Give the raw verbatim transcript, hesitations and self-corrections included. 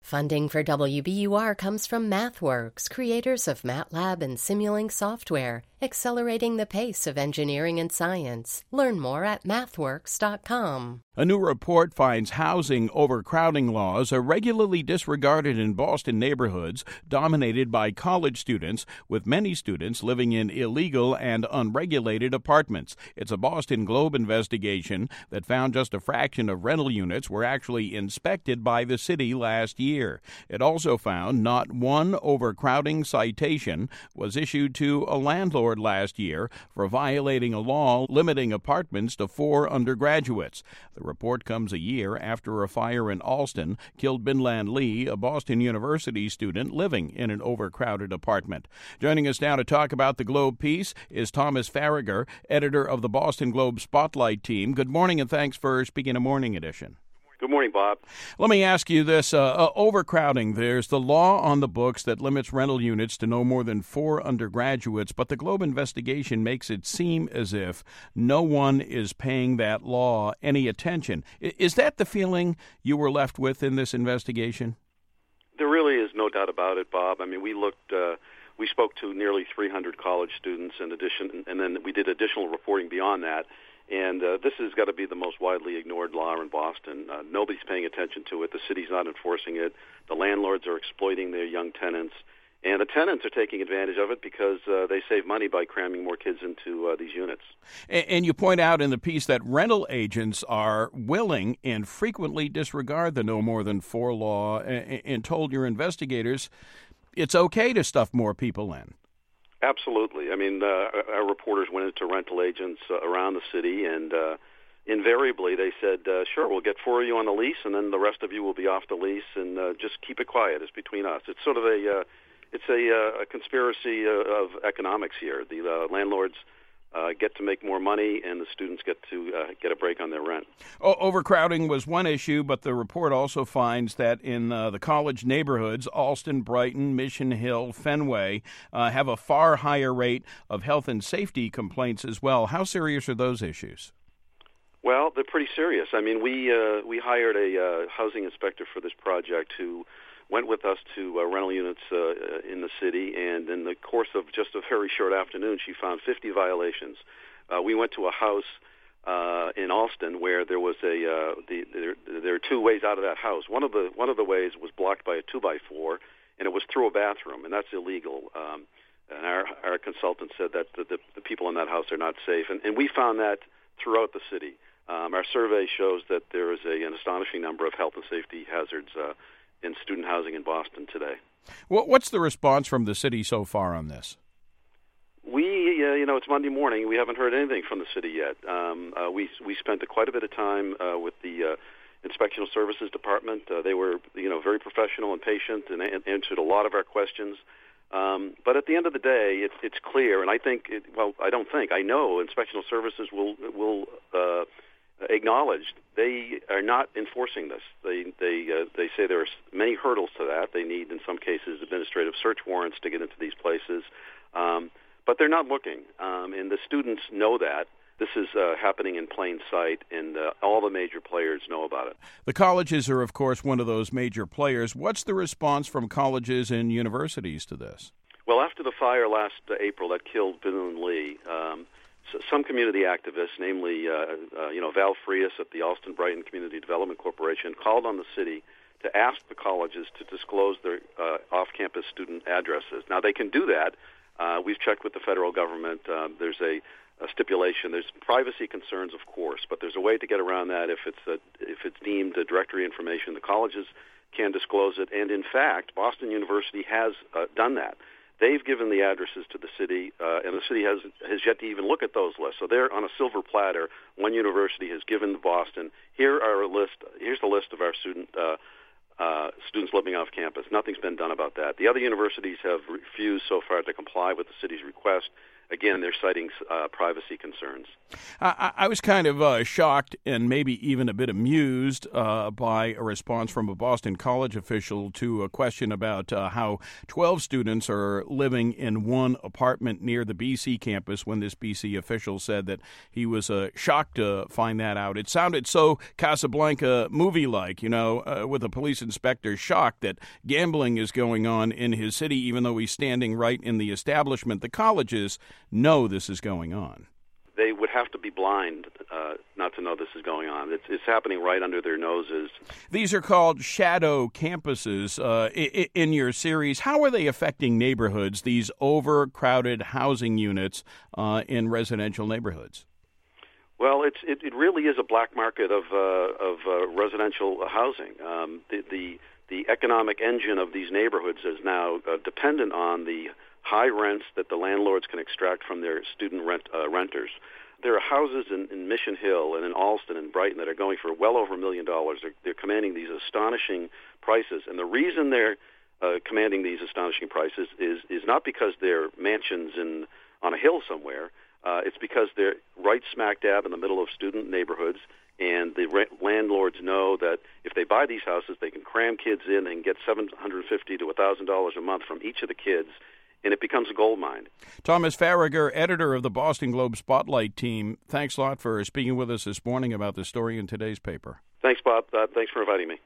Funding for W B U R comes from MathWorks, creators of MATLAB and Simulink software, accelerating the pace of engineering and science. Learn more at mathworks dot com. A new report finds housing overcrowding laws are regularly disregarded in Boston neighborhoods dominated by college students, with many students living in illegal and unregulated apartments. It's a Boston Globe investigation that found just a fraction of rental units were actually inspected by the city last year. It also found not one overcrowding citation was issued to a landlord last year for violating a law limiting apartments to four undergraduates. The report comes a year after a fire in Alston killed Binlan Lee, a Boston University student living in an overcrowded apartment. Joining us now to talk about the Globe piece is Thomas Faragher, editor of the Boston Globe Spotlight team. Good morning, and thanks for speaking to Morning Edition. Good morning, Bob. Let me ask you this. Uh, uh, overcrowding, there's the law on the books that limits rental units to no more than four undergraduates, but the Globe investigation makes it seem as if no one is paying that law any attention. I- is that the feeling you were left with in this investigation? There really is no doubt about it, Bob. I mean, we looked, uh, we spoke to nearly three hundred college students in addition, and then we did additional reporting beyond that. And uh, this has got to be the most widely ignored law in Boston. Uh, nobody's paying attention to it. The city's not enforcing it. The landlords are exploiting their young tenants. And the tenants are taking advantage of it because uh, they save money by cramming more kids into uh, these units. And, and you point out in the piece that rental agents are willing and frequently disregard the no more than four law and, and told your investigators it's okay to stuff more people in. Absolutely. I mean, uh, our reporters went into rental agents uh, around the city, and uh, invariably they said, uh, sure, we'll get four of you on the lease, and then the rest of you will be off the lease, and uh, just keep it quiet. It's between us. It's sort of a, uh, it's a, uh, a conspiracy uh, of economics here. The uh, landlords uh, get to make more money, and the students get to uh, get a break on their rent. O- overcrowding was one issue, but the report also finds that in uh, the college neighborhoods, Alston, Brighton, Mission Hill, Fenway, uh, have a far higher rate of health and safety complaints as well. How serious are those issues? Well, they're pretty serious. I mean, we uh, we hired a uh, housing inspector for this project who went with us to uh, rental units uh, in the city, and in the course of just a very short afternoon, she found fifty violations. Uh, we went to a house uh, in Alston where there was a uh, the, there, there are two ways out of that house. One of the one of the ways was blocked by a two by four, and it was through a bathroom, and that's illegal. Um, and our our consultant said that the, the, the people in that house are not safe, and, and we found that throughout the city. Um, our survey shows that there is a, an astonishing number of health and safety hazards Uh, in student housing in Boston today. What's the response from the city so far on this? We, uh, you know, it's Monday morning. We haven't heard anything from the city yet. Um, uh, we we spent a, quite a bit of time uh, with the uh, Inspectional Services Department. Uh, they were, you know, very professional and patient and, and answered a lot of our questions. Um, but at the end of the day, it's it's clear, and I think, it, well, I don't think, I know Inspectional Services will will uh, acknowledged they are not enforcing this. They they uh, they say there are many hurdles to that. They need, in some cases, administrative search warrants to get into these places, um, but they're not looking. Um, and the students know that this is uh, happening in plain sight, and uh, all the major players know about it. The colleges are, of course, one of those major players. What's the response from colleges and universities to this? Well, after the fire last uh, April that killed Binlan Lee, um, some community activists, namely, uh, uh, you know, Val Frias at the Alston Brighton Community Development Corporation, called on the city to ask the colleges to disclose their uh, off-campus student addresses. Now, they can do that. Uh, we've checked with the federal government. Uh, there's a, a stipulation. There's privacy concerns, of course, but there's a way to get around that if it's a, if it's deemed a directory information. The colleges can disclose it, and in fact, Boston University has uh, done that. They've given the addresses to the city, uh, and the city has has yet to even look at those lists. So they're on a silver platter. One university has given Boston, here are a list. Here's the list of our student uh, uh, students living off campus. Nothing's been done about that. The other universities have refused so far to comply with the city's request. again, they're citing uh, privacy concerns. I, I was kind of uh, shocked and maybe even a bit amused uh, by a response from a Boston College official to a question about uh, how twelve students are living in one apartment near the B C campus when this B C official said that he was uh, shocked to find that out. It sounded so Casablanca movie-like, you know, uh, with a police inspector shocked that gambling is going on in his city, even though he's standing right in the establishment. The colleges know this is going on. They would have to be blind uh, not to know this is going on. It's, it's happening right under their noses. These are called shadow campuses uh, I- in your series. How are they affecting neighborhoods, these overcrowded housing units uh, in residential neighborhoods? Well, it's, it, it really is a black market of, uh, of uh, residential housing. Um, the, the, the economic engine of these neighborhoods is now uh, dependent on the high rents that the landlords can extract from their student rent, uh, renters. There are houses in, in Mission Hill and in Alston and Brighton that are going for well over a million dollars. They're, they're commanding these astonishing prices. And the reason they're uh, commanding these astonishing prices is, is not because they're mansions in, on a hill somewhere. Uh, it's because they're right smack dab in the middle of student neighborhoods, and the rent, landlords know that if they buy these houses, they can cram kids in and get seven hundred fifty dollars to one thousand dollars a month from each of the kids, and it becomes a gold mine. Thomas Faragher, editor of the Boston Globe Spotlight team, thanks a lot for speaking with us this morning about the story in today's paper. Thanks, Bob. Uh, thanks for inviting me.